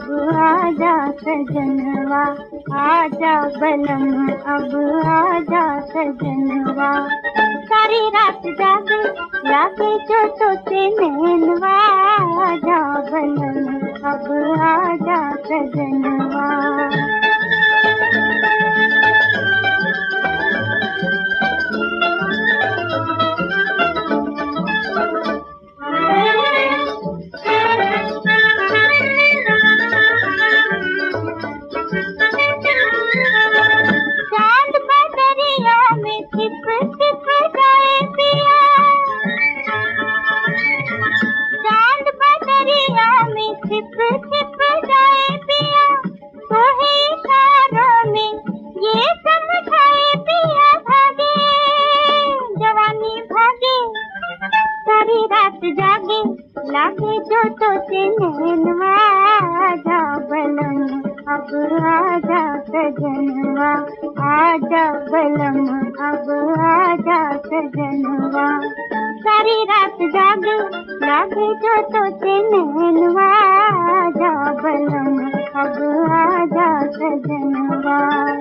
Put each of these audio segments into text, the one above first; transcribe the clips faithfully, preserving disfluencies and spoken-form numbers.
अब आजा सजनवा, आजा बलम अब आजा सजनवा। सारी रात जागे लागे चोटों से नैनवा, आजा बलम अब आजा सजनवा। सारी रात जागे लागे चोटों से नैनवा, आजा बलम अब आजा सजनवा, आजा बलम अब आजा सजनवा। सारी रात जागे लागे चोटों से नैनवा, आजा बलम अब आजा सजनवा।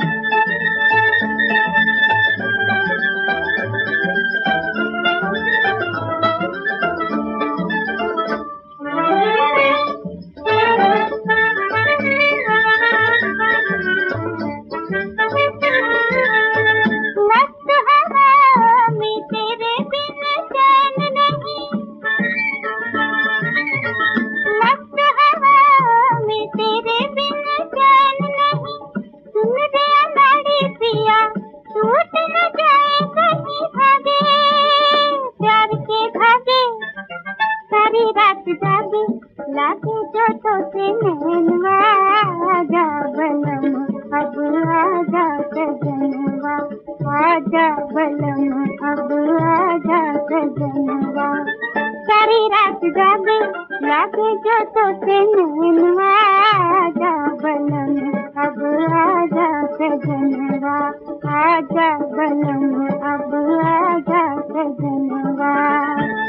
सारी रात जागे लागे चोटों से नैनवा, आजा बलम अब आजा सजनवा, आजा बलम अब आजा सजनवा। सारी रात जागे लागे चोटों से नैनवा, आजा बलम अब आजा सजनवा, आजा बलम अब आजा सजनवा।